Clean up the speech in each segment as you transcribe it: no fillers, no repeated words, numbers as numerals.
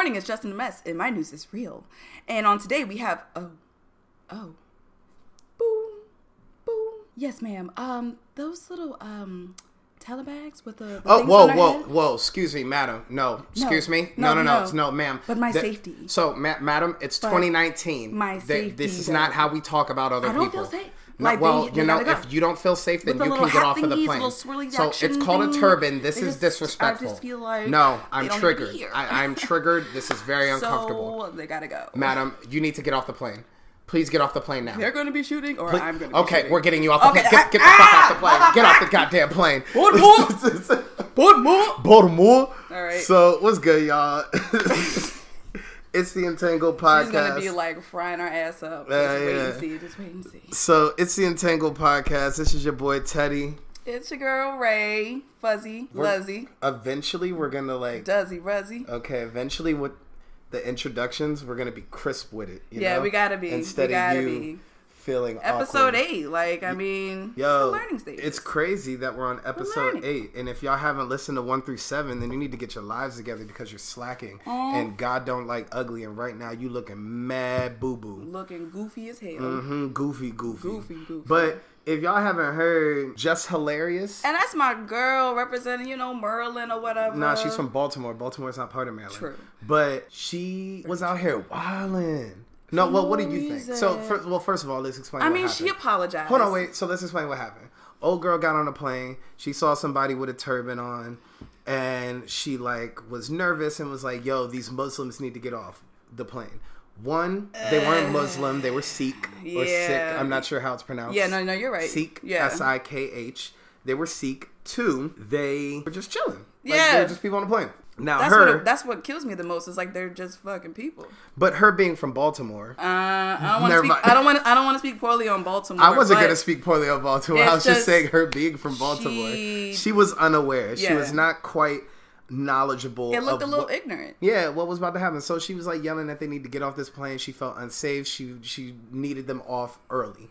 morning, it's Justin the Mess, and my news is real. And on today, we have, boom, boom. Yes, ma'am. Those little, telebags with the things on their head? Whoa, excuse me, madam. No, excuse me. No, ma'am. But my safety. So, madam, it's 2019. My safety. This is not how we talk about other people. I don't feel safe. No, if you don't feel safe, then you can get off of the plane. So it's called a turban. This is disrespectful. I just feel like no, I'm triggered. I'm triggered. This is very uncomfortable. So they gotta go. Madam, you need to get off the plane. Please get off the plane now. They're going to be shooting, or I'm going to be shooting. Okay, we're getting you off the plane. Get the fuck off the plane. Get off the goddamn plane. Baltimore. All right. So what's good, y'all? It's the Entangled Podcast. She's going to be like frying our ass up. Just wait and see. So it's the Entangled Podcast. This is your boy Teddy. It's your girl Ray. Fuzzy. Luzzy. Eventually we're going to like... Duzzy. Ruzzy. Okay, eventually with the introductions, we're going to be crisp with it. You know? We got to be. Instead of you feeling Episode awkward. 8. Like, I mean, yo, it's the learning stage. It's crazy that we're on episode 8. And if y'all haven't listened to 1 through 7, then you need to get your lives together because you're slacking. And God don't like ugly. And right now you looking mad boo-boo. Looking goofy as hell. Mm-hmm. Goofy. Goofy. But if y'all haven't heard Just Hilarious. And that's my girl representing, Maryland or whatever. Nah, she's from Baltimore. Baltimore's not part of Maryland. True. But she was out here wilding. No, well, what do you think? So, first of all, let's explain what happened. She apologized. Hold on, wait. So, let's explain what happened. Old girl got on a plane. She saw somebody with a turban on. And she, was nervous and was like, yo, these Muslims need to get off the plane. One, they weren't Muslim. They were Sikh or Sikh. I'm not sure how it's pronounced. Yeah, no, you're right. Sikh, yeah. S-I-K-H. They were Sikh. 2, they were just chilling. Yeah. They were just people on the plane. Now that's what kills me the most. Is like they're just fucking people. But her being from Baltimore, I don't want to speak poorly on Baltimore. I wasn't gonna speak poorly on Baltimore. I was just saying her being from Baltimore. She was unaware. Yeah. She was not quite knowledgeable. It looked a little ignorant. Yeah, what was about to happen. So she was like yelling that they need to get off this plane. She felt unsafe. She needed them off early.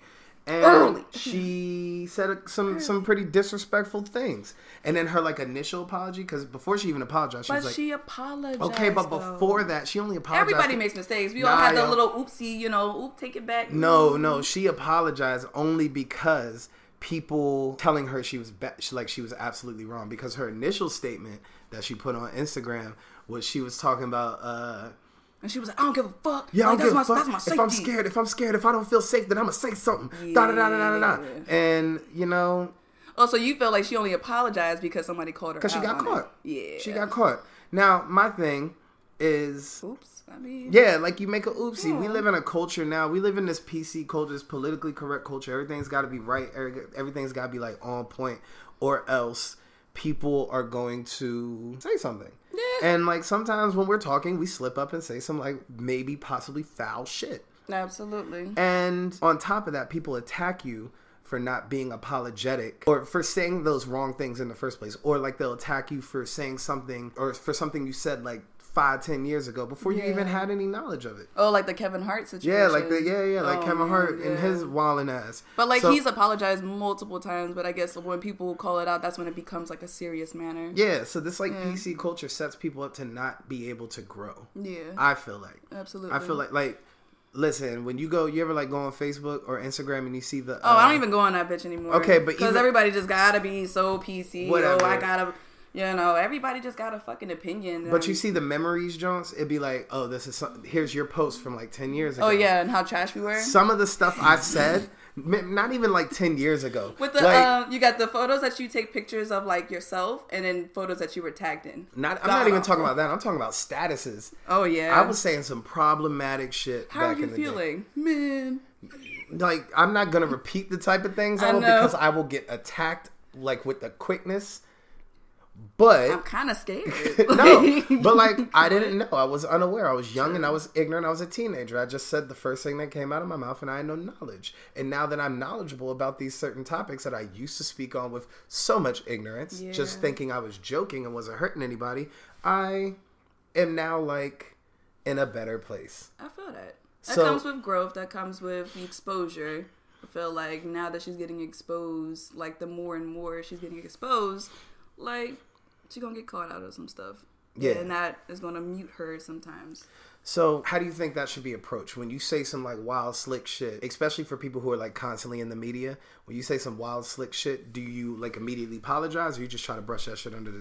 And she said some pretty disrespectful things. And then her initial apology, because before she even apologized, she was like... she apologized, okay, but before that, she only apologized... Everybody makes mistakes. We all have the little oopsie, take it back. No, she apologized only because people telling her she was she was absolutely wrong. Because her initial statement that she put on Instagram was she was talking about... and she was like, I don't give a fuck. Yeah, I don't give a fuck. That's my safety. If I'm scared, if I don't feel safe, then I'm going to say something. Yeah. And, Oh, so you feel like she only apologized because somebody called her out? Because she got caught. Yeah. She got caught. Now, my thing is... Oops. I mean... Yeah, you make a oopsie. Yeah. We live in a culture now. We live in this PC culture, this politically correct culture. Everything's got to be right. Everything's got to be, on point. Or else people are going to say something. Yeah. And, sometimes when we're talking, we slip up and say some, maybe possibly foul shit. Absolutely. And on top of that, people attack you for not being apologetic or for saying those wrong things in the first place. Or, they'll attack you for saying something or for something you said, 5-10 years ago before you even had any knowledge of it. Oh, like the Kevin Hart situation. Yeah, Kevin Hart and his wilding ass. But he's apologized multiple times, but I guess when people call it out, that's when it becomes a serious manner. Yeah, so this PC culture sets people up to not be able to grow. Yeah. I feel like. Absolutely. I feel like listen, when you ever go on Facebook or Instagram and you see the... I don't even go on that bitch anymore. Okay, but because everybody just gotta be so PC. Whatever. I gotta... everybody just got a fucking opinion. But you see the memories, Jones, it'd be like, oh, here's your post from 10 years ago. Oh, yeah, and how trash we were. Some of the stuff I said, not even 10 years ago. With the, you got the photos that you take pictures of yourself and then photos that you were tagged in. I'm not even talking about that. I'm talking about statuses. Oh, yeah. I was saying some problematic shit How back in the day. How are you feeling? Man. I'm not going to repeat the type of things I will because I will get attacked with the quickness. But I'm kind of scared. No, but I didn't know. I was unaware. I was young and I was ignorant. I was a teenager. I just said the first thing that came out of my mouth and I had no knowledge. And now that I'm knowledgeable about these certain topics that I used to speak on with so much ignorance, just thinking I was joking and wasn't hurting anybody, I am now in a better place. I feel that. That comes with growth. That comes with the exposure. I feel like now that she's getting exposed, the more and more she's getting exposed, she's gonna get caught out of some stuff. Yeah. And that is going to mute her sometimes. So how do you think that should be approached when you say some like wild slick shit, especially for people who are like constantly in the media? When you say some wild slick shit, do you like immediately apologize, or you just try to brush that shit under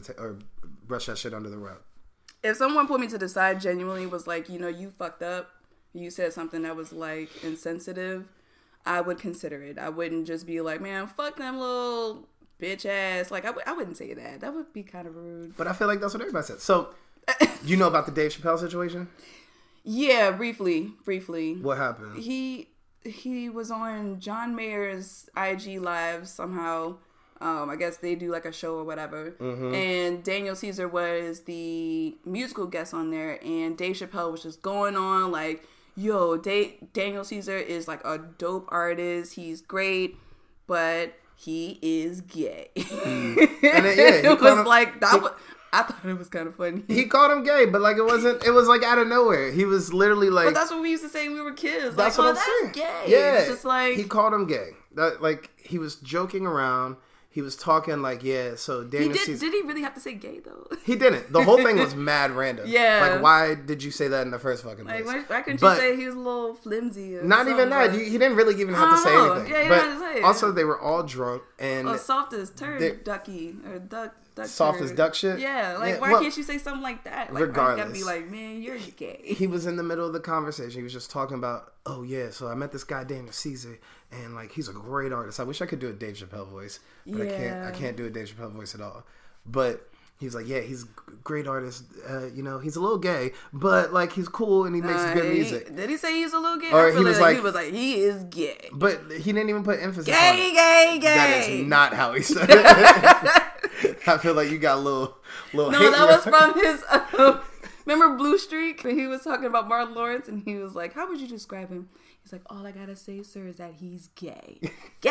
the rug? If someone put me to the side, genuinely was like, you fucked up, you said something that was like insensitive, I would consider it. I wouldn't just be like, man, fuck them little bitch ass. Like I wouldn't say that. That would be kind of rude. But I feel like that's what everybody said. So you know about the Dave Chappelle situation? Yeah, briefly. What happened? He was on John Mayer's IG Live somehow. I guess they do like a show or whatever. Mm-hmm. And Daniel Caesar was the musical guest on there. And Dave Chappelle was just going on like, yo, Daniel Caesar is like a dope artist. He's great, but he is gay. And it was like, I thought it was kind of funny. He called him gay, but like it was like out of nowhere. He was literally like... But that's what we used to say when we were kids. That's like, what I'm saying. Gay. Yeah. It's just like... He called him gay. Like, he was joking around. He was talking like, yeah, so Daniel Caesar... Did he really have to say gay, though? He didn't. The whole thing was mad random. Yeah. Like, why did you say that in the first fucking place? Like, why couldn't you say he was a little flimsy or not even that. He didn't really even have to say anything. Yeah, he didn't have to say it. Also, they were all drunk and... soft as turd ducky. Or duck soft as duck shit? Yeah, like, why can't you say something like that? Like, regardless. You gotta be like, man, you're gay. He was in the middle of the conversation. He was just talking about, oh, yeah, so I met this guy, Daniel Caesar, and, like, he's a great artist. I wish I could do a Dave Chappelle voice, but I can't do a Dave Chappelle voice at all. But he was like, yeah, he's a great artist. He's a little gay, but, like, he's cool and he makes good music. Did he say he's a little gay? Or he was like, he is gay. But he didn't even put emphasis on it. Gay. That is not how he said it. I feel like you got a little. No, that was from his. Remember Blue Streak? When he was talking about Martin Lawrence, and he was like, "How would you describe him?" He's like, "All I gotta say, sir, is that he's gay,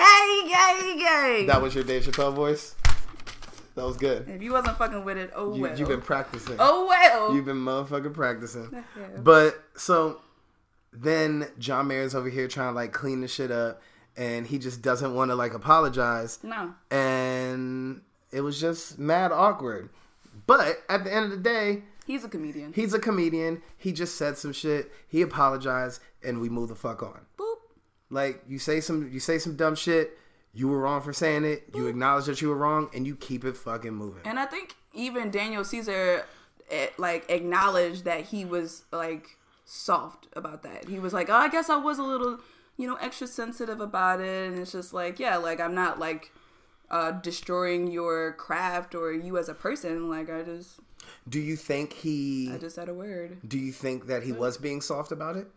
gay." That was your Dave Chappelle voice. That was good. If you wasn't fucking with it, well. You've been practicing. Oh well. You've been motherfucking practicing. Yeah. But so then John Mayer's over here trying to like clean the shit up, and he just doesn't want to like apologize. No. And it was just mad awkward. But at the end of the day, he's a comedian. He just said some shit. He apologized, and we move the fuck on. Boop. Like you say some dumb shit. You were wrong for saying it. Boop. You acknowledge that you were wrong, and you keep it fucking moving. And I think even Daniel Caesar, like acknowledged that he was like soft about that. He was like, "Oh, I guess I was a little, extra sensitive about it." And it's just like, yeah, like I'm not like. Destroying your craft or you as a person. Like I just said a word. Do you think that he was being soft about it?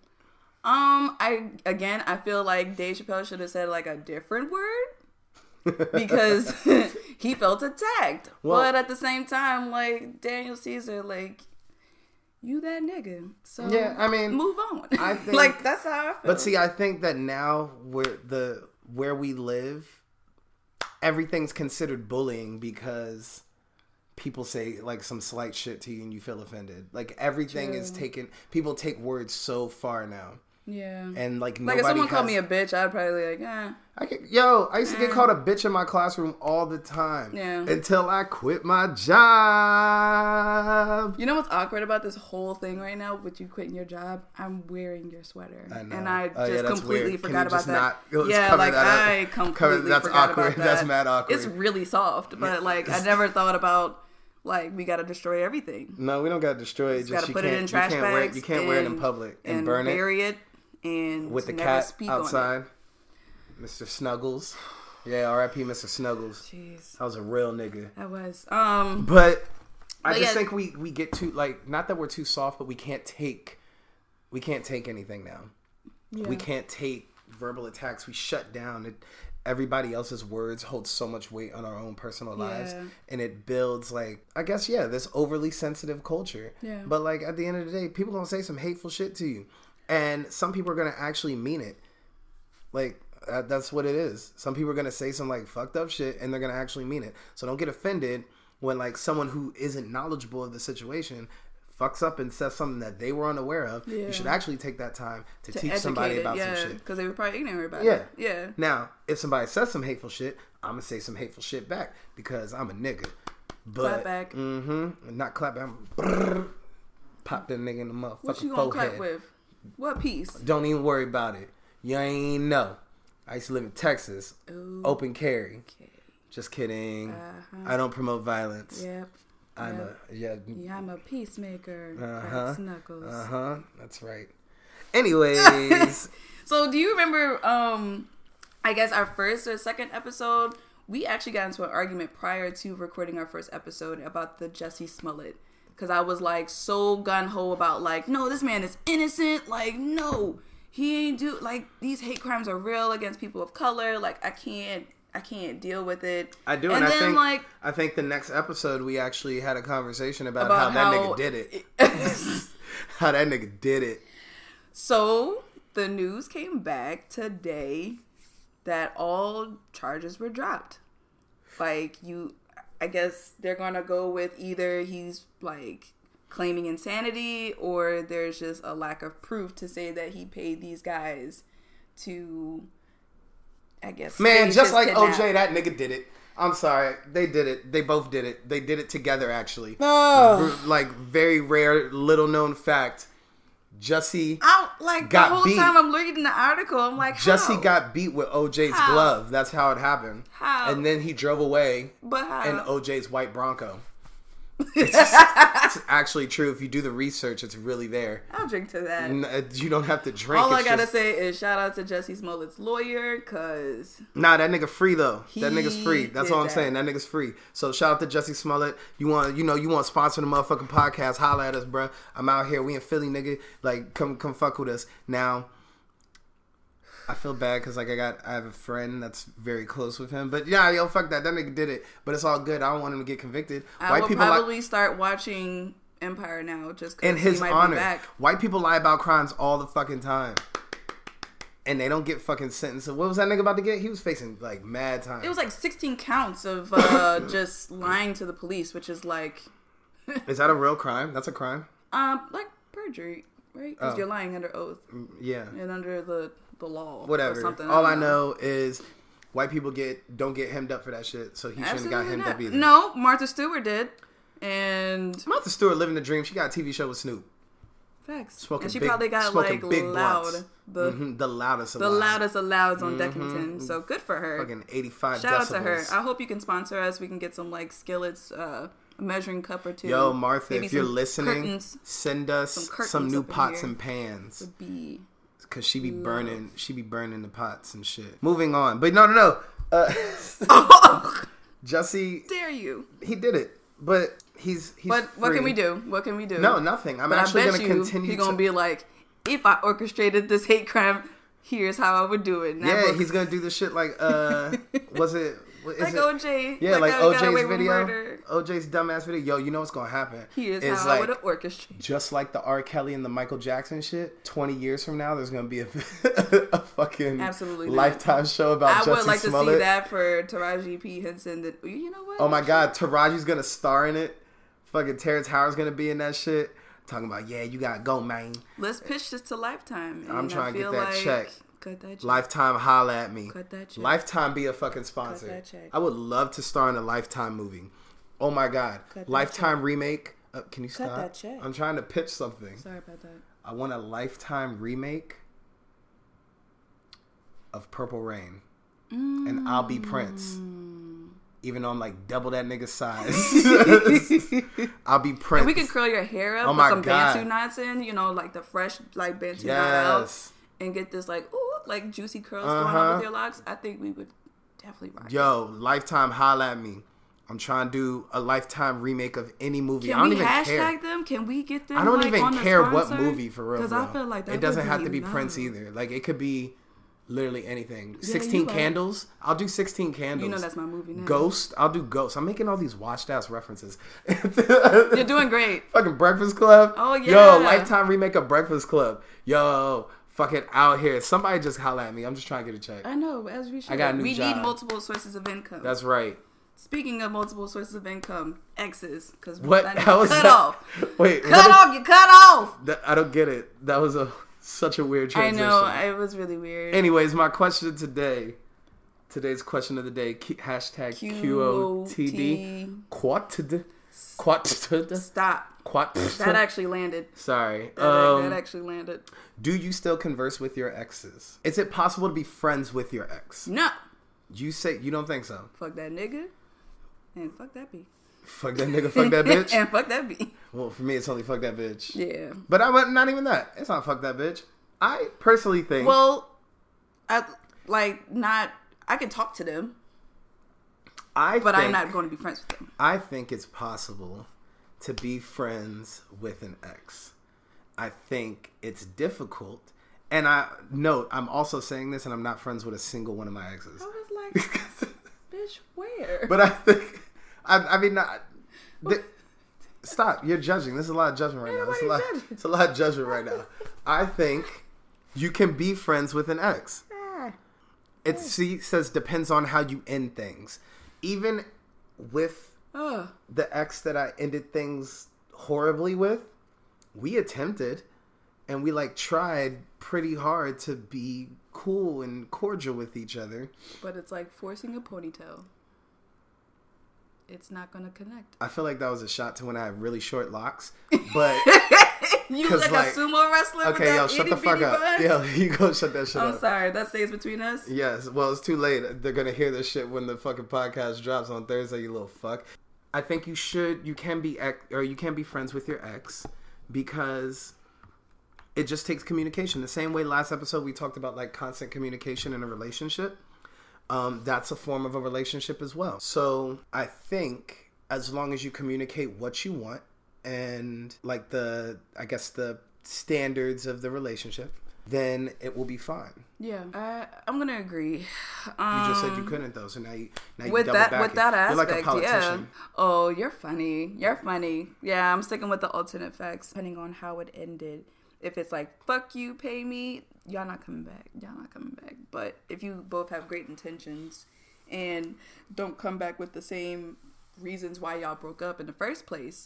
I feel like Dave Chappelle should have said like a different word because he felt attacked. Well, but at the same time, like Daniel Caesar, like you that nigga. So yeah, I mean, move on. I think, like that's how I feel. But see, I think that now where we live, everything's considered bullying because people say like some slight shit to you and you feel offended. Like everything is taken. People take words so far now. Yeah. And like if someone called me a bitch, I'd probably like, I used to get called a bitch in my classroom all the time. Yeah. Until I quit my job. You know what's awkward about this whole thing right now with you quitting your job? I'm wearing your sweater. I know. And I just completely forgot about that. I completely that's forgot awkward. about that. That's mad awkward. It's really soft, but like I never thought about like we gotta destroy everything. No, we don't gotta destroy it. Just gotta put it in trash bags. You can't wear it in public and burn it. Bury it. And with the cat outside, Mr. Snuggles. Yeah, R.I.P. Mr. Snuggles. Jeez, that was a real nigga. That was. But I just think we get too like not that we're too soft, but we can't take anything now. Yeah. We can't take verbal attacks. We shut down. Everybody else's words hold so much weight on our own personal lives, and it builds like this overly sensitive culture. Yeah. But like at the end of the day, people gonna say some hateful shit to you. And some people are going to actually mean it. Like, that's what it is. Some people are going to say some, like, fucked up shit, and they're going to actually mean it. So don't get offended when, like, someone who isn't knowledgeable of the situation fucks up and says something that they were unaware of. Yeah. You should actually take that time to teach somebody about some shit. Because they were probably ignorant about it. Yeah. Now, if somebody says some hateful shit, I'm going to say some hateful shit back because I'm a nigga. But, clap back. Not clap back. Pop that nigga in the motherfucking What you gonna forehead. clap with? What piece? Don't even worry about it. You ain't know. I used to live in Texas. Ooh. Open carry. Okay. Just kidding. Uh-huh. I don't promote violence. Yep. Yeah, I'm a peacemaker. Uh-huh. Snuggles. That's right. Anyways. So do you remember I guess our first or second episode, we actually got into an argument prior to recording our first episode about the Jussie Smollett. Because I was like so gun-ho about like, no, this man is innocent. Like, no, he ain't do, like, these hate crimes are real against people of color. Like, I can't deal with it. I do, and I think the next episode we actually had a conversation about how that nigga did it. How that nigga did it. So, the news came back today that all charges were dropped. Like, I guess they're gonna go with either he's like claiming insanity or there's just a lack of proof to say that he paid these guys to, I guess. Man, just like OJ, that nigga did it. I'm sorry. They did it. They both did it. They did it together, actually. Oh. Like, very rare, little known fact. Jussie the got whole beat. time I'm reading the article, I'm like, how? Jussie got beat with OJ's glove. That's how it happened. How? And then he drove away But how? in OJ's white Bronco. It's actually true. If you do the research, it's really there. I'll drink to that. You don't have to drink. All I gotta say is shout out to Jussie Smollett's lawyer, cause nah, that nigga free though. That nigga's free. That's all I'm that. saying. That nigga's free. So shout out to Jussie Smollett. You want to sponsor the motherfucking podcast? Holla at us, bro. I'm out here. We in Philly, nigga. Like, come fuck with us. Now, I feel bad because like I have a friend that's very close with him, but yeah, yo, fuck that. That nigga did it, but it's all good. I don't want him to get convicted. I will probably start watching Empire now just because in his he might honor. be back. White people lie about crimes all the fucking time, and they don't get fucking sentenced. So what was that nigga about to get? He was facing like mad time. It was like 16 counts of just lying to the police, which is like. Is that a real crime? That's a crime. Like perjury, right? Because you're lying under oath. Yeah. And under the law. Whatever. Or something. All I know is white people don't get hemmed up for that shit, so he shouldn't have got hemmed up either. No, Martha Stewart did. And Martha Stewart living the dream. She got a TV show with Snoop. Facts. And she probably got like loud. The loudest of the loudest of louds on Deckington. So good for her. Fucking 85 Shout decibels. out to her. I hope you can sponsor us. We can get some like skillets, a measuring cup or two. Yo, Martha, maybe if you're listening, send us some new pots and pans. Would be because she be burning the pots and shit. Moving on. But no. Jussie, dare you? He did it. But he's But free. what can we do? What can we do? No, nothing. I'm actually going to continue. He's going to be like, if I orchestrated this hate crime, here's how I would do it. Yeah, he's going to do the shit like, was it... Like OJ. Yeah, like OJ's video. OJ's dumbass video. Yo, you know what's going to happen. Here's how I would have orchestrated. Just like the R. Kelly and the Michael Jackson shit, 20 years from now, there's going to be a fucking Lifetime show about Jussie Smollett. I would like to see that for Taraji P. Henson. That, you know what? Oh my God, Taraji's going to star in it. Fucking Terrence Howard's going to be in that shit. Talking about, yeah, you got to go, man. Let's pitch this to Lifetime. I'm trying to get that check. Cut that check. Lifetime, holla at me. Cut that check. Lifetime be a fucking sponsor. Cut that check. I would love to star in a Lifetime movie. Oh my God. Lifetime remake. Can you stop? Cut that check. I'm trying to pitch something. Sorry about that. I want a Lifetime remake of Purple Rain. And I'll be Prince. Even though I'm like double that nigga's size. I'll be Prince. And we can curl your hair up with some Bantu knots in. You know, like the fresh like Bantu knot out. And get this like, ooh, like juicy curls going on with your locks. I think we would definitely rock. Yo, Lifetime, holla at me. I'm trying to do a Lifetime remake of any movie. Can I don't we even hashtag care. them? Can we get them? I don't like, even care what movie for real. Because I feel like that it doesn't have to be love. Prince either. Like it could be literally anything. 16 Candles. I'll do 16 Candles. You know that's my movie now. Ghost. I'll do Ghost. I'm making all these washed ass references. You're doing great. Fucking Breakfast Club. Oh yeah. Yo, Lifetime remake of Breakfast Club. Yo. Fucking out here. Somebody just holla at me. I'm just trying to get a check. I know, as we should. I got a new job. Need multiple sources of income. That's right. Speaking of multiple sources of income, exes. Because what? How was cut that? off. Wait. Cut off. You cut off. I don't get it. That was such a weird transition. I know. It was really weird. Anyways, my question today Today's question of the day, hashtag QOTD. QOTD. QOTD. Stop. QOTD. That actually landed. Sorry. That actually landed. Do you still converse with your exes? Is it possible to be friends with your ex? No. You say you don't think so? Fuck that nigga. And fuck that B. Fuck that nigga, fuck that bitch? And fuck that B. Well, for me, it's only fuck that bitch. Yeah. But not even that. It's not fuck that bitch. I personally think... Well, I can talk to them. I'm not going to be friends with them. I think it's possible to be friends with an ex. I think it's difficult. And I'm also saying this, and I'm not friends with a single one of my exes. I was like, bitch, where? But I think... stop. You're judging. There's a lot of judgment right now. It's a lot of judgment right now. I think you can be friends with an ex. It says depends on how you end things. Even with the ex that I ended things horribly with, we attempted and we tried pretty hard to be cool and cordial with each other. But it's like forcing a ponytail. It's not going to connect. I feel like that was a shot to when I had really short locks. But you look like a sumo wrestler. Okay, yo, shut the fuck up. Bun? Yo, you go shut that shit up. I'm sorry. That stays between us? Yes. Well, it's too late. They're going to hear this shit when the fucking podcast drops on Thursday, you little fuck. I think you can be friends with your ex because it just takes communication. The same way last episode we talked about constant communication in a relationship. That's a form of a relationship as well. So I think as long as you communicate what you want and the standards of the relationship, then it will be fine. Yeah, I'm gonna agree. You just said you couldn't though, so now you with double back. With that aspect, you're like a politician. Yeah. Oh, you're funny. Yeah, I'm sticking with the alternate facts. Depending on how it ended, if it's fuck you, pay me, y'all not coming back. But if you both have great intentions and don't come back with the same reasons why y'all broke up in the first place,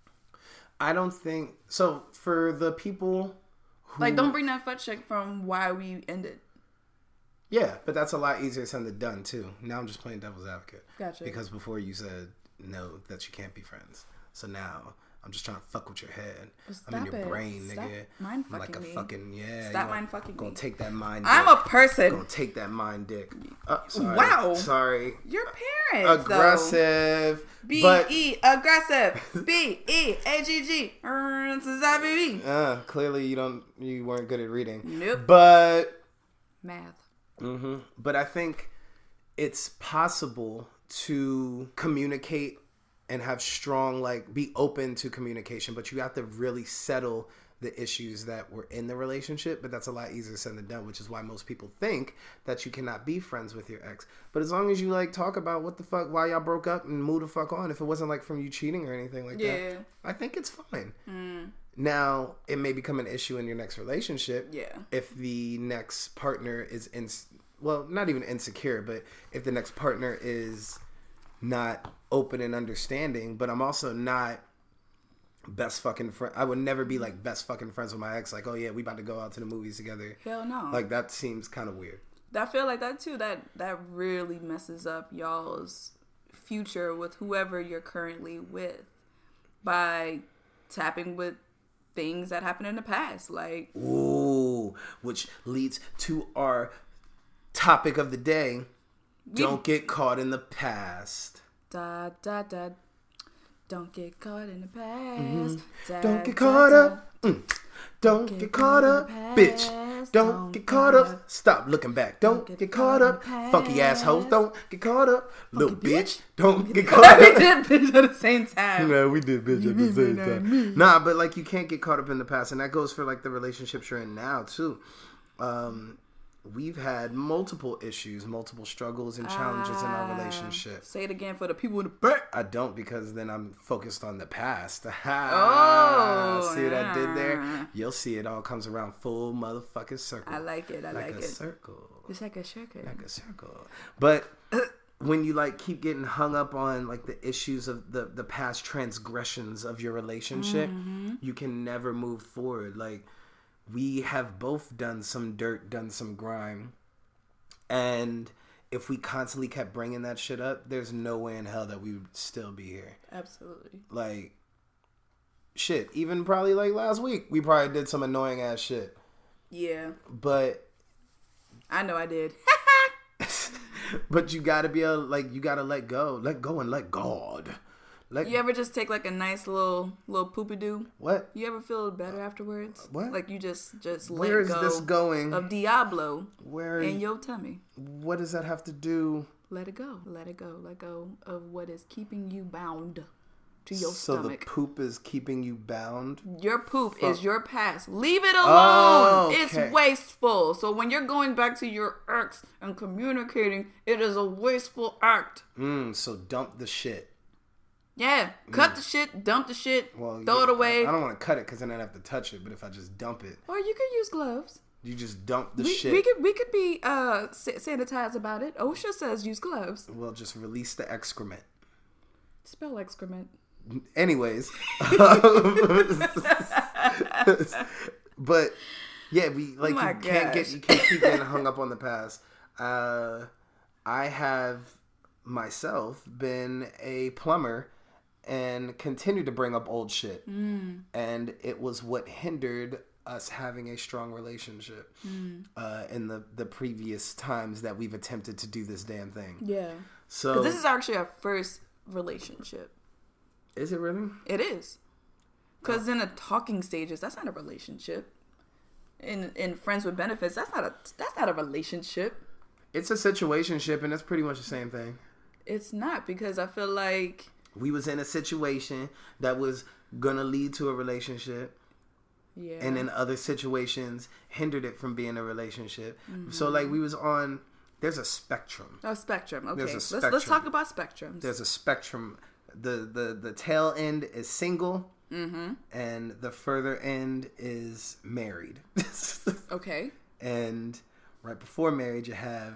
I don't think so. For the people who don't bring that fuck check from why we ended. Yeah, but that's a lot easier said than done too. Now I'm just playing devil's advocate. Gotcha. Because before you said no, that you can't be friends. So now I'm just trying to fuck with your head. Stop I'm in your brain, Stop nigga. mind I'm fucking me. fucking, yeah. Stop mind fucking gonna me. Take that mind I'm dick. a person. Gonna take that mind dick. Sorry. Wow. Sorry. Your parents, aggressive. B-E, aggressive. B-E-A-G-G. Clearly you weren't good at reading. Nope. But. Math. Mm-hmm. But I think it's possible to communicate and have strong, be open to communication, but you have to really settle the issues that were in the relationship. But that's a lot easier said than done, which is why most people think that you cannot be friends with your ex. But as long as you talk about what the fuck, why y'all broke up and move the fuck on, if it wasn't from you cheating or anything that, I think it's fine. Now, it may become an issue in your next relationship. Yeah. If the next partner is not even insecure, but if the next partner is not open and understanding. But I'm also not best fucking friend. I would never be best fucking friends with my ex. Oh yeah, we about to go out to the movies together. Hell no. That seems kind of weird. I feel like that too. That really messes up y'all's future with whoever you're currently with by tapping with things that happened in the past. Ooh, which leads to our topic of the day. Don't get caught in the past. Da da da. Don't get caught in the past. Mm-hmm. Da, don't get da, caught da. up. Don't get caught up, bitch. Don't get caught up. Stop looking back. Don't get caught up. Funky assholes. Don't get caught up. Little bitch. Don't get caught up. We did bitch at the same time. Yeah, we did bitch at the same time. Nah, but you can't get caught up in the past, and that goes for the relationships you're in now too. We've had multiple issues, multiple struggles and challenges in our relationship. Say it again for the people in the back. I don't, because then I'm focused on the past. See what I did there? You'll see it all comes around full motherfucking circle. I like it. I like it. Circle. It's like a circle. Like a circle. But when you keep getting hung up on the issues of the past transgressions of your relationship, you can never move forward. We have both done some dirt, done some grime. And if we constantly kept bringing that shit up, there's no way in hell that we would still be here. Absolutely. Like, shit, even probably like last week, we probably did some annoying ass shit. Yeah. But I know I did. but you gotta be able, like, you gotta let go and let God. You ever just take like a nice little poopy doo? What? You ever feel better afterwards? What? Like you just Where let go is this going? of Diablo Where in your tummy. What does that have to do? Let it go. Let it go. Let go of what is keeping you bound to your stomach. So the poop is keeping you bound? Your poop is your past. Leave it alone. Oh, okay. It's wasteful. So when you're going back to your ex and communicating, it is a wasteful act. So dump the shit. Yeah, cut the shit, dump the shit, throw it away. I don't want to cut it because then I'd have to touch it. But if I just dump it, or you could use gloves. You just dump the shit. We could be sanitized about it. OSHA says use gloves. Well, just release the excrement. Spell excrement. Anyways, but yeah, you can't keep getting hung up on the past. I have myself been a plumber and continue to bring up old shit. And it was what hindered us having a strong relationship in the previous times that we've attempted to do this damn thing. Yeah. So this is actually our first relationship. Is it really? It is. Because in the talking stages, that's not a relationship. In friends with benefits, that's not a relationship. It's a situationship, and it's pretty much the same thing. It's not, because I feel like we was in a situation that was gonna lead to a relationship. Yeah. And then other situations hindered it from being a relationship. Mm-hmm. So like we was on, there's a spectrum. A spectrum. Okay. There's a spectrum. Let's talk about spectrums. There's a spectrum. The tail end is single. Mm-hmm. And the further end is married. Okay. And right before marriage, you have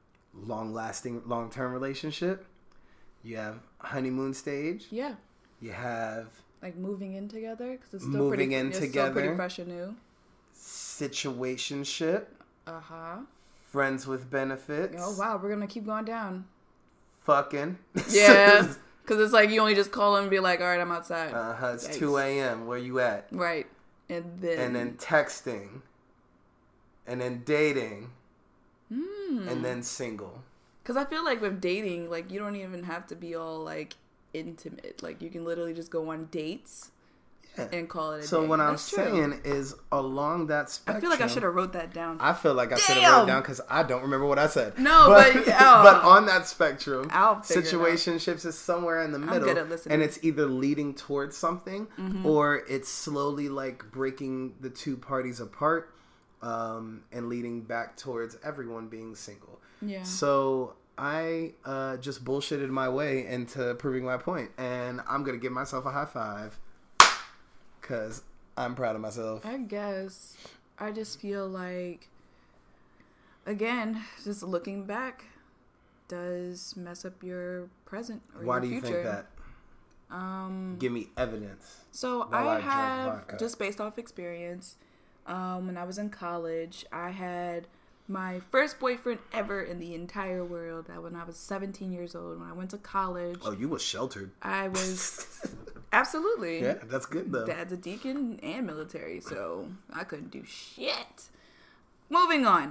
long-term relationship. You have honeymoon stage. Yeah. You have like moving in together, because it's still pretty fresh and new. Situationship. Friends with benefits. Oh wow, we're gonna keep going down. Fucking. Yeah. Because it's like you only just call them and be like, all right, I'm outside. It's 2 a.m. Where you at? Right. And then texting. And then dating. And then single. Because I feel like with dating, like you don't even have to be all like intimate. Like you can literally just go on dates and call it a day. So what I'm saying is along that spectrum. I feel like I should have wrote that down. I feel like I should have wrote it down because I don't remember what I said. No, but on that spectrum, situationships is somewhere in the middle. I'm good at listening. And it's either leading towards something or it's slowly like breaking the two parties apart and leading back towards everyone being single. Yeah. So I just bullshitted my way into proving my point, and I'm going to give myself a high five. Because I'm proud of myself. I guess. I just feel like, again, just looking back does mess up your present or Why your do you future. think that? Give me evidence. So I have, just based off experience, when I was in college, I had my first boyfriend ever in the entire world when I was 17 years old. When I went to college. Oh, you was sheltered. I was... Absolutely. Yeah, that's good though. Dad's a deacon and military, so I couldn't do shit. Moving on.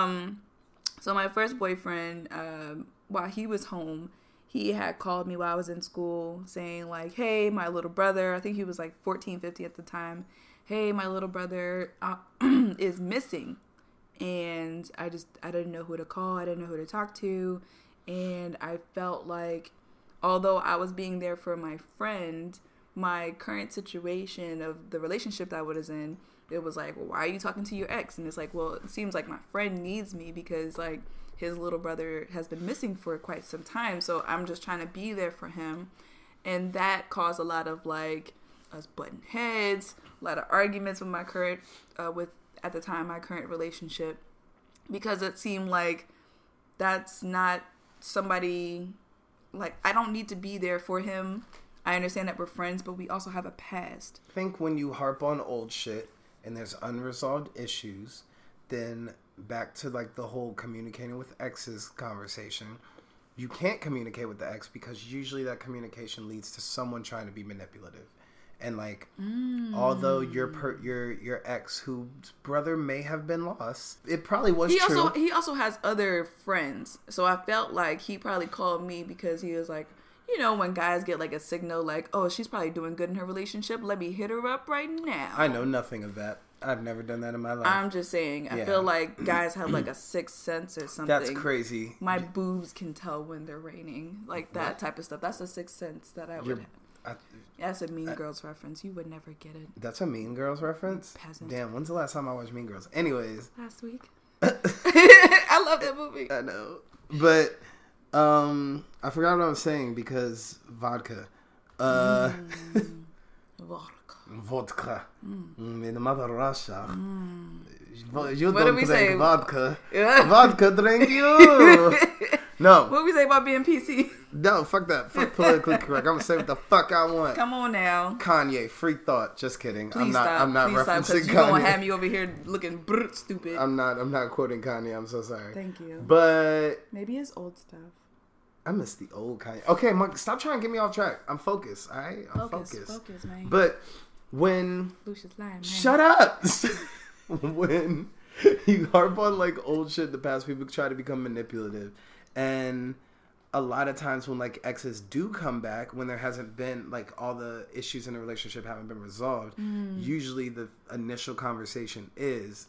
So my first boyfriend, while he was home, he had called me while I was in school saying like, hey, my little brother, I think he was like 14, 15 at the time. Hey, my little brother is missing. And I didn't know who to call. I didn't know who to talk to. And I felt like, although I was being there for my friend, my current situation of the relationship that I was in, it was like, well, why are you talking to your ex? And it's like, well, it seems like my friend needs me because like his little brother has been missing for quite some time. So I'm just trying to be there for him. And that caused a lot of like us butting heads, a lot of arguments with my current, at the time, my current relationship, because it seemed like that's not somebody. Like, I don't need to be there for him. I understand that we're friends, but we also have a past. I think when you harp on old shit and there's unresolved issues, then back to like the whole communicating with exes conversation. You can't communicate with the ex because usually that communication leads to someone trying to be manipulative. And like, although your ex, whose brother may have been lost, it probably was true. He also has other friends, so I felt like he probably called me because he was like, you know, when guys get like a signal like, oh, she's probably doing good in her relationship, let me hit her up right now. I know nothing of that. I've never done that in my life. I'm just saying, I feel like guys have like a sixth sense or something. That's crazy. My boobs can tell when they're raining, like that type of stuff. That's a sixth sense that I would have. That's a Mean Girls reference. You would never get it. That's a Mean Girls reference? Peasant. Damn, when's the last time I watched Mean Girls? Anyways. Last week. I love that movie. I know. But, I forgot what I was saying because vodka. Vodka. In the mother Russia. You what don't we drink say? vodka. Vodka drink you. No. What we say about being PC? No, fuck that. Fuck politically correct. I'm gonna say what the fuck I want. Come on now. Kanye, free thought. Just kidding. Please I'm not Please referencing stop, Kanye. you're gonna have me over here looking stupid. I'm not quoting Kanye. I'm so sorry. Thank you. But maybe it's old stuff. I miss the old Kanye. Okay, Mark, stop trying to get me off track. I'm focused. All right, I'm focused. Focus, man. But when Lucius lying, man. Shut up. When you harp on like old shit in the past, people try to become manipulative, and a lot of times when like exes do come back, when there hasn't been like all the issues in the relationship haven't been resolved, usually the initial conversation is,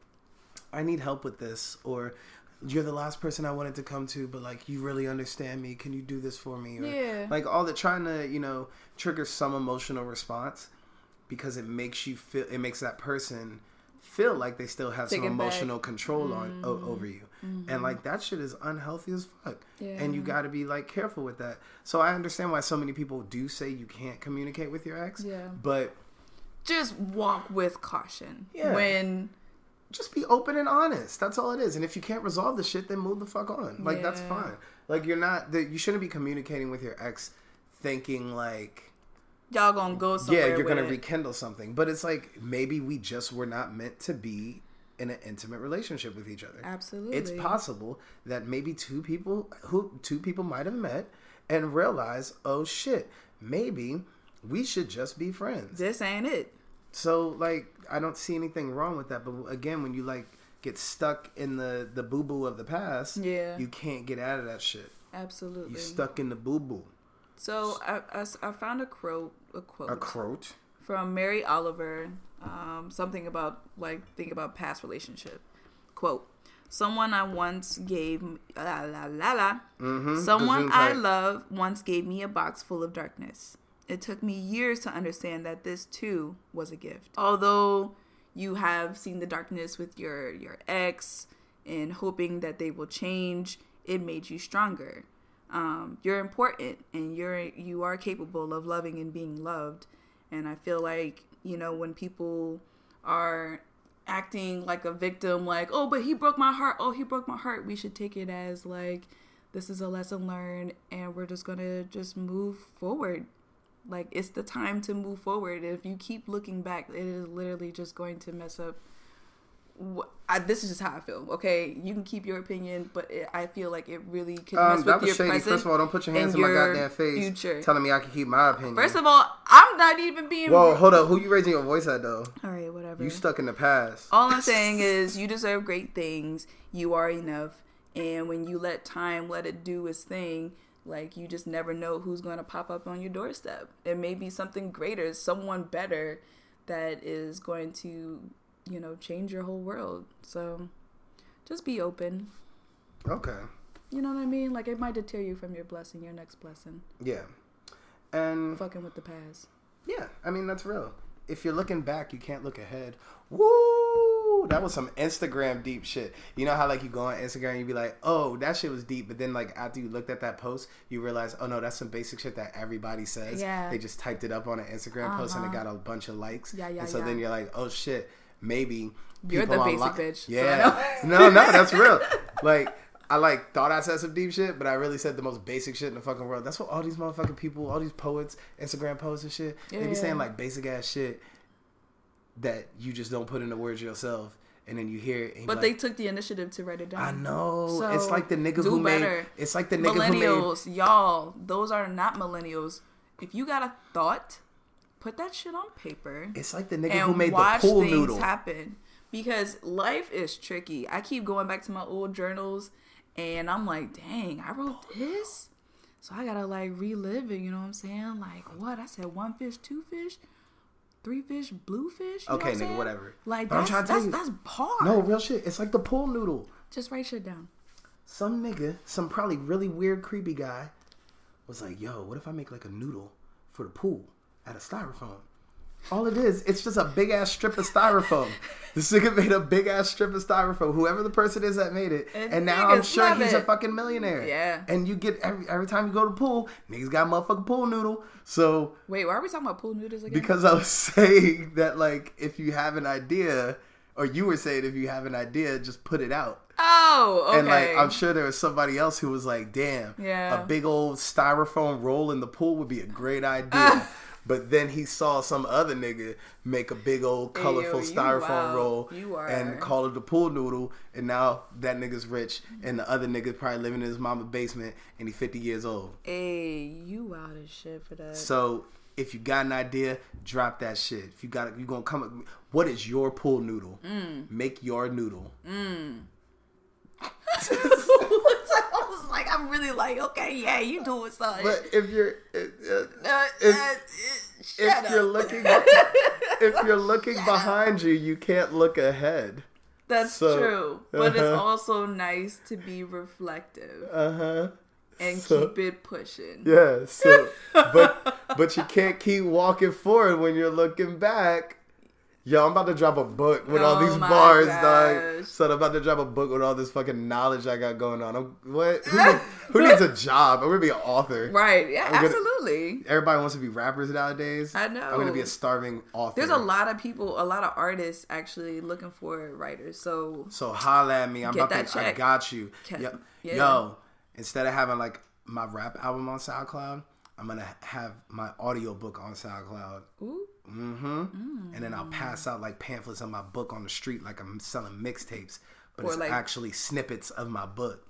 I need help with this, or you're the last person I wanted to come to, but like you really understand me, can you do this for me? Or, like all the trying to, you know, trigger some emotional response because it makes you feel, it makes that person feel like they still have some emotional control on over you. And like that shit is unhealthy as fuck. And you got to be like careful with that. So I understand why so many people do say you can't communicate with your ex. But just walk with caution. When just be open and honest. That's all it is. And if you can't resolve the shit, then move the fuck on. Like that's fine. Like you shouldn't be communicating with your ex thinking like y'all gonna go somewhere. Yeah, you're gonna rekindle something. But it's like maybe we just were not meant to be in an intimate relationship with each other. Absolutely. It's possible that maybe two people might have met and realized, oh shit, maybe we should just be friends. This ain't it. So like I don't see anything wrong with that. But again, when you like get stuck in the boo-boo of the past, you can't get out of that shit. Absolutely. You're stuck in the boo-boo. So I found a quote. A quote? From Mary Oliver. Something about like think about past relationship. Quote: someone I once gave someone I love once gave me a box full of darkness. It took me years to understand that this too was a gift. Although you have seen the darkness with your ex and hoping that they will change, it made you stronger. You're important and you are capable of loving and being loved. And I feel like, you know, when people are acting like a victim, like, oh, but he broke my heart. Oh, he broke my heart. We should take it as like, this is a lesson learned and we're just going to just move forward. Like, it's the time to move forward. If you keep looking back, it is literally just going to mess up. This is just how I feel, okay? You can keep your opinion, but I feel like it really can mess with your shady. present. First of all, don't put your hands in my goddamn face future. Telling me I can keep my opinion. First of all, I'm not even being... Whoa, hold up. Who you raising your voice at, though? All right, whatever. You stuck in the past. All I'm saying is you deserve great things. You are enough. And when you let time let it do its thing, like, you just never know who's going to pop up on your doorstep. It may be something greater, someone better that is going to, you know, change your whole world. So just be open. Okay. You know what I mean? Like, it might deter you from your blessing, your next blessing. Yeah. And fucking with the past. Yeah. I mean, that's real. If you're looking back, you can't look ahead. Woo! That was some Instagram deep shit. You know how like you go on Instagram and you be like, oh, that shit was deep. But then like after you looked at that post, you realize, oh no, that's some basic shit that everybody says. Yeah. They just typed it up on an Instagram post and it got a bunch of likes. Yeah. And so then you're like, oh shit, maybe you're the basic bitch. Yeah. So no, that's real. Like, I like thought I said some deep shit, but I really said the most basic shit in the fucking world. That's what all these motherfucking people, all these poets, Instagram posts and shit, they be saying like basic ass shit that you just don't put into words yourself. And then you hear it. But they took the initiative to write it down. I know. So it's like the nigga who made. It's like the nigga millennials, who made. y'all. Those are not millennials. If you got a thought, put that shit on paper. It's like the nigga who made the pool noodle. Watch things happen. Because life is tricky. I keep going back to my old journals, and I'm like, dang, I wrote this? So I gotta, like, relive it, you know what I'm saying? Like, what? I said 1 fish, 2 fish, 3 fish, blue fish? You okay, know nigga, whatever. Like, that's hard. No, real shit. It's like the pool noodle. Just write shit down. Some nigga, some probably really weird, creepy guy was like, yo, what if I make, like, a noodle for the pool out of styrofoam? All it is, it's just a big ass strip of styrofoam. This nigga made a big ass strip of styrofoam. Whoever the person is that made it, and now I'm sure he's a fucking millionaire. Yeah. And you get every time you go to the pool, niggas got a motherfucking pool noodle. So wait, why are we talking about pool noodles again? Because I was saying that, like, if you have an idea, or you were saying if you have an idea, just put it out. Oh, okay. And, like, I'm sure there was somebody else who was like, damn, a big old styrofoam roll in the pool would be a great idea. But then he saw some other nigga make a big old colorful styrofoam roll and call it the pool noodle. And now that nigga's rich and the other nigga's probably living in his mama's basement and he's 50 years old. Hey, you out of shit for that. So if you got an idea, drop that shit. If you got it, you gonna come up. What is your pool noodle? Make your noodle. I was like, I'm really like, okay, yeah, you doing something. But if you're, if you're looking behind you, you can't look ahead. That's true, but it's also nice to be reflective. And keep it pushing. Yeah. So, but you can't keep walking forward when you're looking back. Yo, I'm about to drop a book with all these bars, dog. So I'm about to drop a book with all this fucking knowledge I got going on. Who needs a job? I'm gonna be an author. Right. Yeah, absolutely. Everybody wants to be rappers nowadays. I know. I'm gonna be a starving author. There's a lot of people, a lot of artists actually looking for writers. So holla at me. I got you. Yeah. Yo, instead of having like my rap album on SoundCloud, I'm gonna have my audiobook on SoundCloud. Ooh. And then I'll pass out like pamphlets of my book on the street like I'm selling mixtapes, but it's like actually snippets of my book.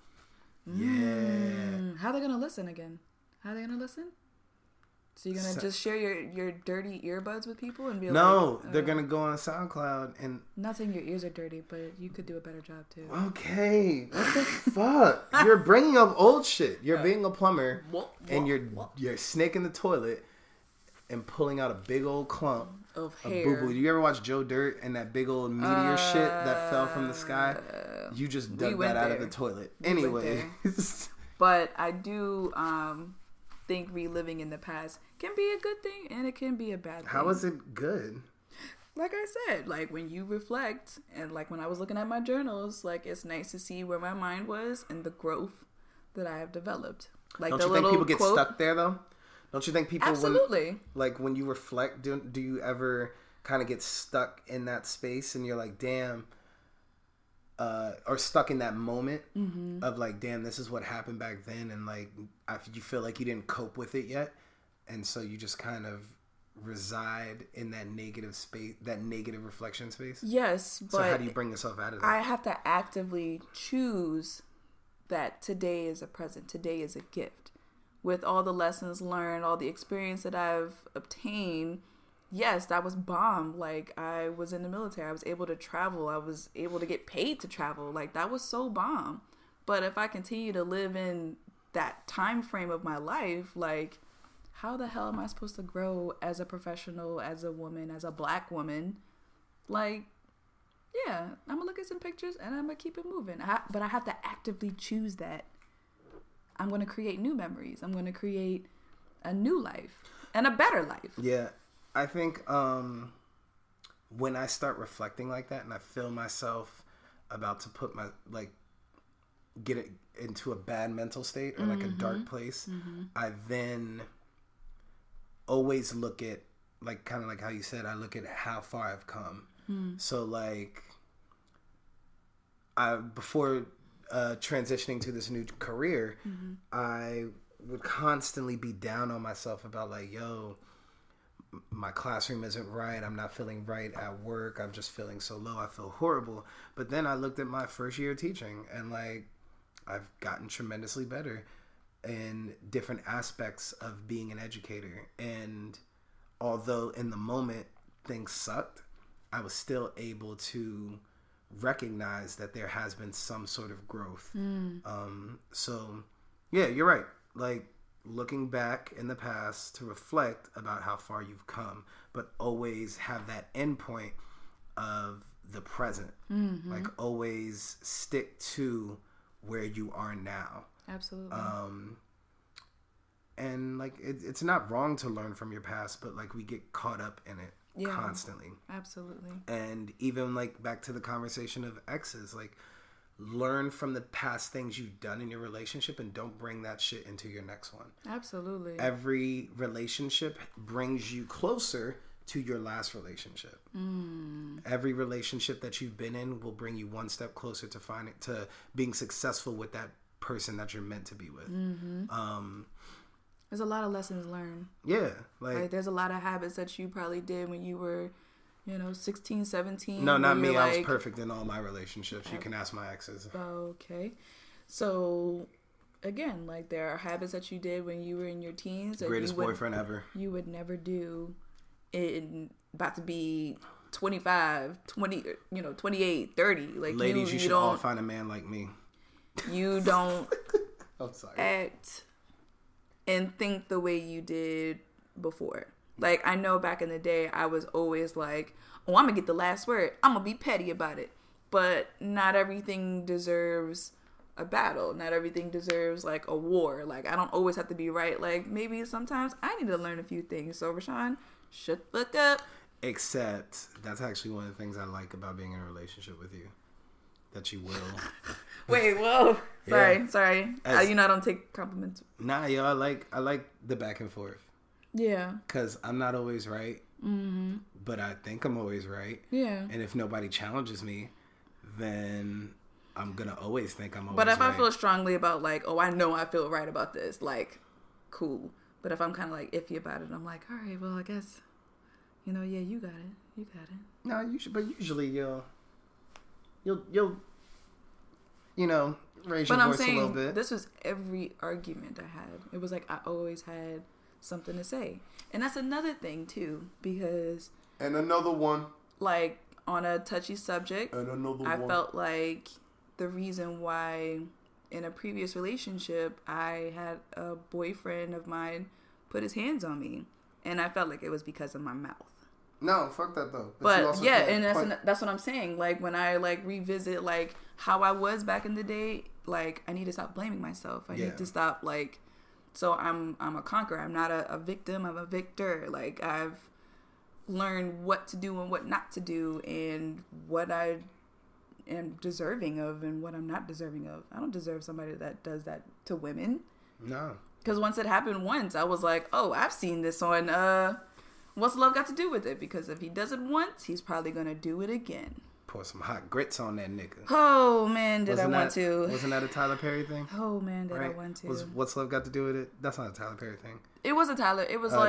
Yeah. How are they gonna listen again? How are they gonna listen? So you're gonna just share your dirty earbuds with people and be they're gonna go on SoundCloud and not saying your ears are dirty, but you could do a better job too. Okay, what the fuck? You're bringing up old shit. You're being a plumber and you're snaking the toilet and pulling out a big old clump of hair. Boo boo. You ever watch Joe Dirt and that big old meteor shit that fell from the sky? You just dug that out of the toilet. Anyway. But I do think reliving in the past can be a good thing and it can be a bad thing. How is it good? Like I said, like when you reflect and like when I was looking at my journals, like it's nice to see where my mind was and the growth that I have developed. Like don't you think people get stuck there though? Don't you think people, absolutely, when you reflect, do you ever kind of get stuck in that space and you're like, damn, or stuck in that moment of like, damn, this is what happened back then, and like, you feel like you didn't cope with it yet, and so you just kind of reside in that negative space, that negative reflection space? Yes, but so how do you bring yourself out of that? I have to actively choose that today is a present, today is a gift. With all the lessons learned, all the experience that I've obtained, yes, that was bomb. Like, I was in the military. I was able to travel. I was able to get paid to travel. Like, that was so bomb. But if I continue to live in that time frame of my life, like, how the hell am I supposed to grow as a professional, as a woman, as a black woman? Like, yeah, I'm going to look at some pictures and I'm going to keep it moving. But I have to actively choose that. I'm going to create new memories. I'm going to create a new life and a better life. Yeah. I think when I start reflecting like that and I feel myself about to put get it into a bad mental state or like a dark place, I then always look at, like, kind of like how you said, I look at how far I've come. So like before transitioning to this new career, I would constantly be down on myself about like, yo, my classroom isn't right. I'm not feeling right at work. I'm just feeling so low. I feel horrible. But then I looked at my first year of teaching, and like I've gotten tremendously better in different aspects of being an educator. And although in the moment things sucked, I was still able to recognize that there has been some sort of growth. So yeah, you're right. Like looking back in the past to reflect about how far you've come, but always have that end point of the present. Like always stick to where you are now. Absolutely. And like it's not wrong to learn from your past, but like we get caught up in it constantly. Absolutely. And even like back to the conversation of exes, like learn from the past things you've done in your relationship and don't bring that shit into your next one. Absolutely. Every relationship brings you closer to your last relationship. Every relationship that you've been in will bring you one step closer to being successful with that person that you're meant to be with. There's a lot of lessons learned. Yeah. Like there's a lot of habits that you probably did when you were, 16, 17. No, not me. I was perfect in all my relationships. You can ask my exes. Okay. So, again, like there are habits that you did when you were in your teens. That Greatest boyfriend ever. You would never do in about to be 25, 20, 28, 30. Like ladies, you should all find a man like me. You don't I'm sorry. act and think the way you did before. Like, I know back in the day, I was always like, oh, I'm going to get the last word. I'm going to be petty about it. But not everything deserves a battle. Not everything deserves, like, a war. Like, I don't always have to be right. Like, maybe sometimes I need to learn a few things. So, Rashawn, shut the fuck up. Except, that's actually one of the things I like about being in a relationship with you. That you will. Wait, whoa. Sorry, Yeah. sorry. I don't take compliments. Nah, yo, I like the back and forth. Yeah. Because I'm not always right. But I think I'm always right. Yeah. And if nobody challenges me, then I'm going to always think I'm always right. But if right. I feel strongly about, like, oh, I know I feel right about this, like, cool. But if I'm kind of, like, iffy about it, I'm like, all right, well, I guess, yeah, you got it. You got it. No, usually you'll raise your voice a little bit. This was every argument I had. It was like I always had something to say. And that's another thing, too, because... And another one. Like, on a touchy subject, I felt like the reason why in a previous relationship I had a boyfriend of mine put his hands on me. And I felt like it was because of my mouth. No, fuck that though. But yeah, and that's what I'm saying. Like when I like revisit like how I was back in the day, like I need to stop blaming myself. I need to stop like. So I'm a conqueror. I'm not a victim. I'm a victor. Like I've learned what to do and what not to do, and what I am deserving of and what I'm not deserving of. I don't deserve somebody that does that to women. No. Because once it happened once, I was like, oh, I've seen this on What's Love Got to Do with It? Because if he does it once, he's probably going to do it again. Pour some hot grits on that nigga. Oh, man, did I want to. Wasn't that a Tyler Perry thing? Oh, man, did I want to. What's Love Got to Do with It? That's not a Tyler Perry thing. It was a Tyler. It was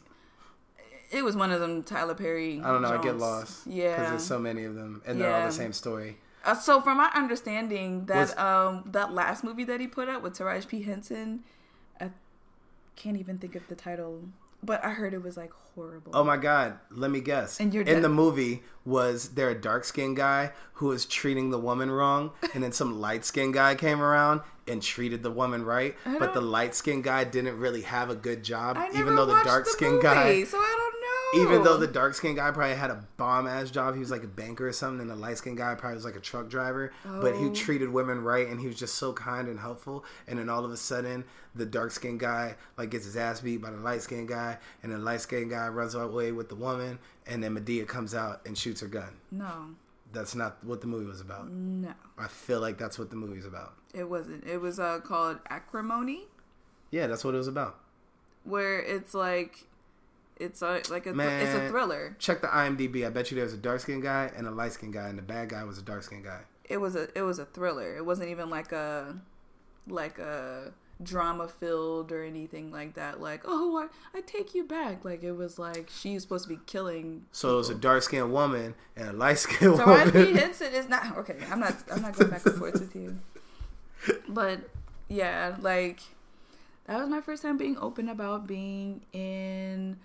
it was one of them Tyler Perry I don't know. Jones. I get lost. Yeah. Because there's so many of them. And they're all the same story. So from my understanding, that that last movie that he put out with Taraji P. Henson, I can't even think of the title. But I heard it was like horrible. Oh my God. Let me guess. And in the movie, was there a dark-skinned guy who was treating the woman wrong? And then some light-skinned guy came around and treated the woman right? But the light-skinned guy didn't really have a good job. Even though the dark-skinned guy... So I don't know. Even though the dark-skinned guy probably had a bomb-ass job. He was like a banker or something. And the light-skinned guy probably was like a truck driver. But he treated women right. And he was just so kind and helpful. And then all of a sudden, the dark-skinned guy like gets his ass beat by the light-skinned guy. And the light-skinned guy runs away with the woman. And then Medea comes out and shoots her gun. No. That's not what the movie was about. No. I feel like that's what the movie's about. It wasn't. It was called Acrimony. Yeah, that's what it was about. Where it's like... It's it's a thriller. Check the IMDb. I bet you there was a dark skinned guy and a light skinned guy, and the bad guy was a dark skinned guy. It was a thriller. It wasn't even like a drama filled or anything like that. Like, oh, I take you back. Like, it was like she's supposed to be killing. So it was a dark skinned woman and a light skinned So woman. Taraji Henson is not okay. I'm not going back and forth with you. But yeah, like that was my first time being open about being in,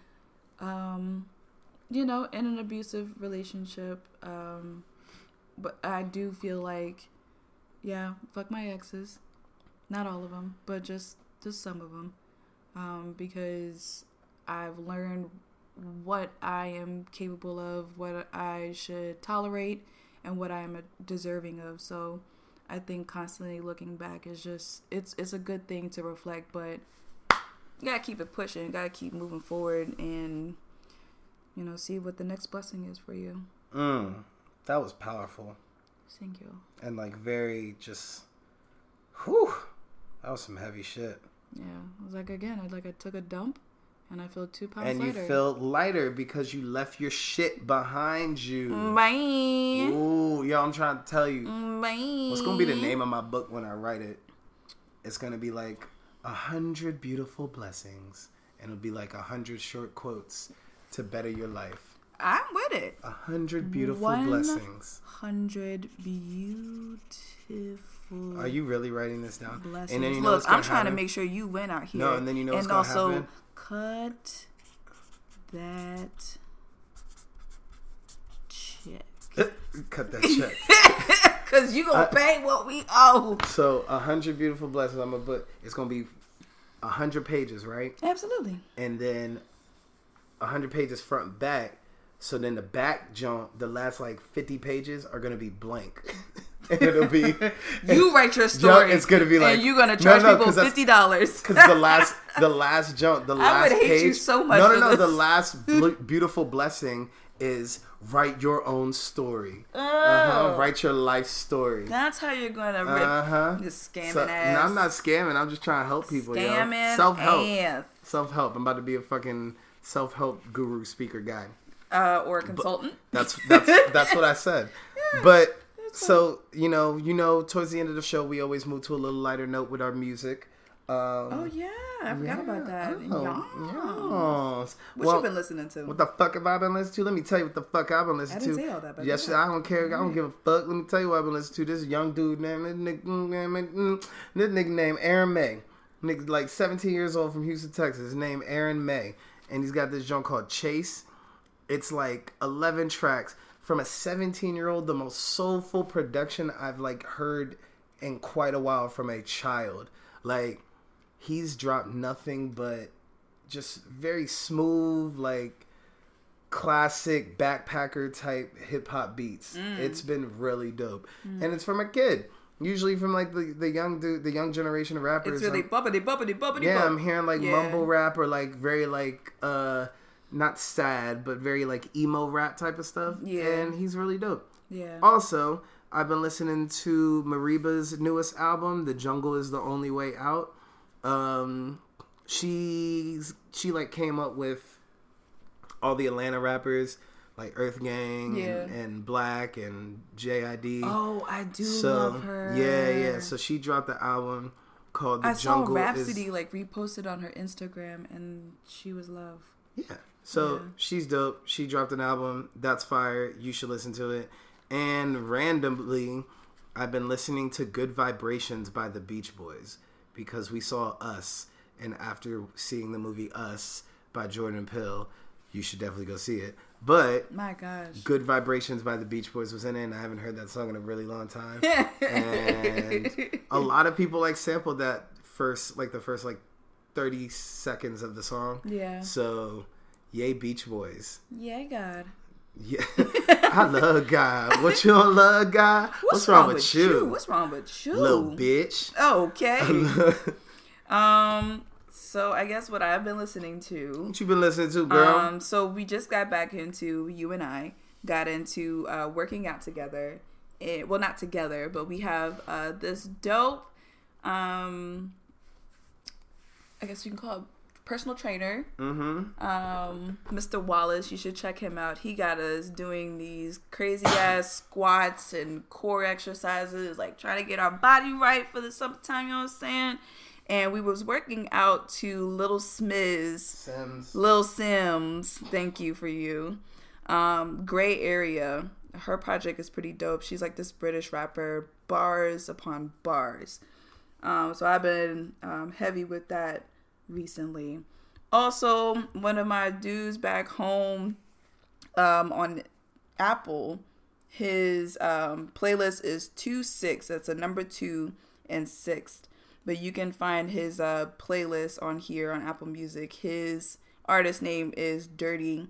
in an abusive relationship. But I do feel like, yeah, fuck my exes. Not all of them, but just some of them. Because I've learned what I am capable of, what I should tolerate, and what I am deserving of. So I think constantly looking back is just, it's a good thing to reflect, but you gotta keep it pushing, you gotta keep moving forward and, see what the next blessing is for you. That was powerful. Thank you. And like very just, whew, that was some heavy shit. Yeah, it was like, again, I took a dump and I feel 2 pounds lighter. And you felt lighter because you left your shit behind you. Bye. Ooh, yo, I'm trying to tell you. Bye. What's going to be the name of my book when I write it? It's going to be like 100 beautiful blessings. And it'll be like 100 short quotes to better your life. I'm with it. 100 beautiful blessings. 100 beautiful. Are you really writing this down? Blessings. And then Look, I'm trying to make sure you win out here. No, and then you know what's going to happen? And also, cut that check. Cut that check. Because you going to pay what we owe. So, 100 beautiful blessings. I'm going to put, it's going to be 100 pages, right? Absolutely. And then 100 pages front and back. So then the back jump, the last like 50 pages are going to be blank. And it'll be... You write your story. It's going to be like... And you're going to charge people $50. Because the last jump, the last page... I would hate you so much No, the last beautiful blessing is write your own story. Write your life story. That's how you're going to rip this scamming ass. No, I'm not scamming. I'm just trying to help people, Scamming Self-help. ass. Self-help. I'm about to be a fucking self-help guru speaker guy. Or a consultant. That's what I said. But so towards the end of the show, we always move to a little lighter note with our music. Oh yeah, I forgot about that. Yes. What you been listening to? What the fuck have I been listening to? Let me tell you what the fuck I've been listening to. I didn't say all that, but yes, yeah. I don't care. I don't give a fuck. Let me tell you what I've been listening to. This young dude named this nigga named Aaron May. Nigga like 17 years old from Houston, Texas. His name Aaron May, and he's got this joint called Chase. It's like 11 tracks from a 17-year-old, the most soulful production I've like heard in quite a while from a child. Like, he's dropped nothing but just very smooth, like classic backpacker type hip hop beats. It's been really dope. And it's from a kid. Usually from like the young generation of rappers. It's really bubbity. Yeah, I'm hearing like mumble rap or like very like not sad, but very like emo rap type of stuff. Yeah. And he's really dope. Yeah. Also, I've been listening to Mariba's newest album, The Jungle Is the Only Way Out. She like came up with all the Atlanta rappers like Earth Gang and Black and JID. Oh, I do love her. Yeah. So she dropped the album called The Jungle Is... I saw Rhapsody like reposted on her Instagram and she was love. Yeah. So she's dope. She dropped an album. That's fire. You should listen to it. And randomly, I've been listening to Good Vibrations by the Beach Boys because we saw Us. And after seeing the movie Us by Jordan Peele, you should definitely go see it. But my gosh, Good Vibrations by the Beach Boys was in it, and I haven't heard that song in a really long time. And a lot of people like sampled that the first 30 seconds of the song. Yeah. So, yay Beach Boys. Yay God. Yeah. I love God. What you don't love, God? What's wrong with you? What's wrong with you? Little bitch. Okay. So I guess what I've been listening to. What you been listening to, girl? So we just got back into, you and I got into working out together. Well, not together, but we have this dope, I guess you can call it personal trainer. Mr. Wallace, you should check him out. He got us doing these crazy ass squats and core exercises, like trying to get our body right for the summertime, you know what I'm saying? and we was working out to Little Sims. Thank you for you. Gray Area. Her project is pretty dope. She's like this British rapper, bars upon bars. So I've been heavy with that recently. Also, one of my dudes back home on Apple, his playlist is 2-6. That's a number 2 and 6. But you can find his playlist on here on Apple Music. His artist name is Dirty,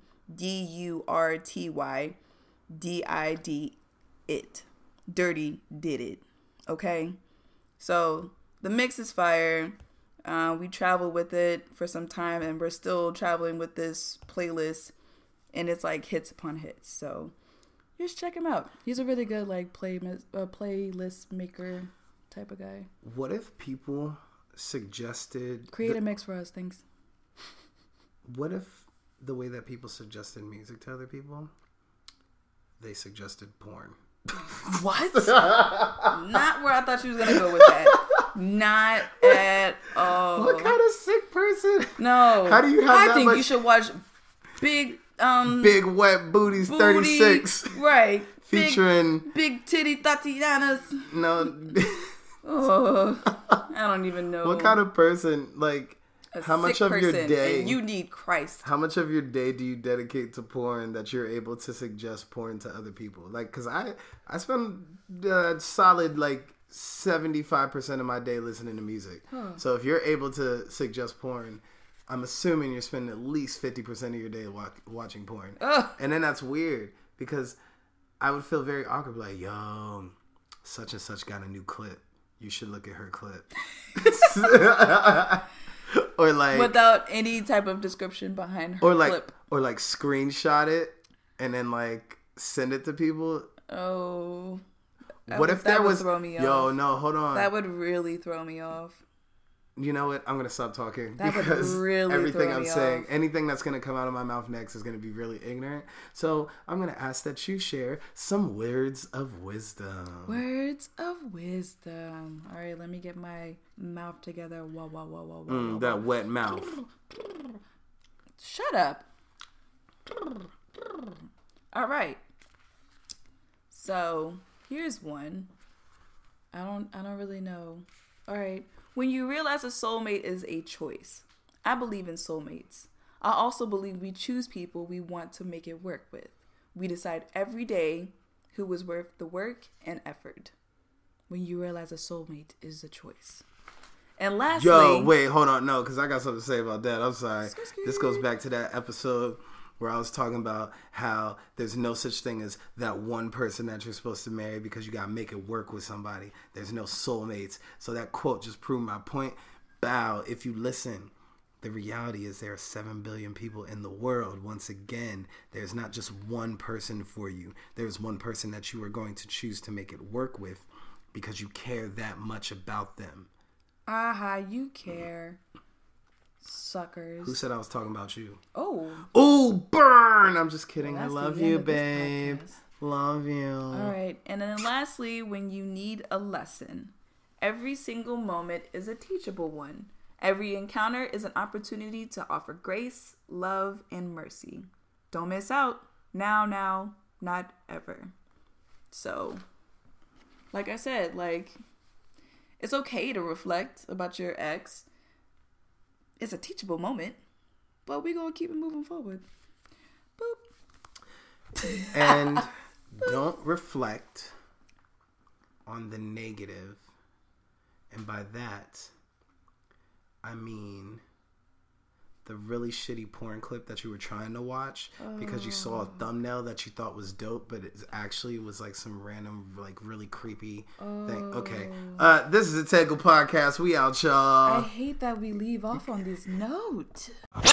DURTY DID it. Dirty Did It. Okay? So the mix is fire. We traveled with it for some time, and we're still traveling with this playlist, and it's like hits upon hits. So just check him out. He's a really good like playlist maker type of guy. What if people suggested create a mix for us? Thanks. What if the way that people suggested music to other people, they suggested porn? What? Not where I thought she was gonna go with that. Not at all. What kind of sick person? No. How do you have I think you should watch Big Wet Booties 36. Right. Featuring Big Titty Tatianas. No. I don't even know. What kind of person, like, how much of your day, and you need Christ. How much of your day do you dedicate to porn that you're able to suggest porn to other people? Like, because I spend a solid, like, 75% of my day listening to music. Huh. So if you're able to suggest porn, I'm assuming you're spending at least 50% of your day watching porn. And then that's weird because I would feel very awkward, like, yo, such and such got a new clip. You should look at her clip. Or like, without any type of description behind her clip. Or like screenshot it and then like send it to people. Oh. What if there was throw me off. Yo, no, hold on. That would really throw me off. You know what? I'm going to stop talking. That because would really everything throw I'm me saying, off. anything that's going to come out of my mouth next is going to be really ignorant. So I'm going to ask that you share some words of wisdom. Words of wisdom. All right, let me get my mouth together. Whoa. That wet mouth. Shut up. All right. So here's one. I don't really know. All right. When you realize a soulmate is a choice. I believe in soulmates. I also believe we choose people we want to make it work with. We decide every day who is worth the work and effort. When you realize a soulmate is a choice. And lastly... Yo, wait, hold on. No, because I got something to say about that. I'm sorry. This goes back to that episode where I was talking about how there's no such thing as that one person that you're supposed to marry because you got to make it work with somebody. There's no soulmates. So that quote just proved my point. Bow, if you listen, the reality is there are 7 billion people in the world. Once again, there's not just one person for you. There's one person that you are going to choose to make it work with because you care that much about them. Aha, you care. Suckers. Who said I was talking about you? Oh, burn! I'm just kidding. Well, I love you, babe. Love you. All right. And then lastly, when you need a lesson, every single moment is a teachable one. Every encounter is an opportunity to offer grace, love, and mercy. Don't miss out. Now, not ever. So, like I said, like, it's okay to reflect about your ex. It's a teachable moment, but we're going to keep it moving forward. Boop. And don't reflect on the negative. And by that, I mean the really shitty porn clip that you were trying to watch because you saw a thumbnail that you thought was dope, but it actually was like some random, like really creepy thing. Okay. This is the Tangle Podcast. We out, y'all. I hate that we leave off on this note.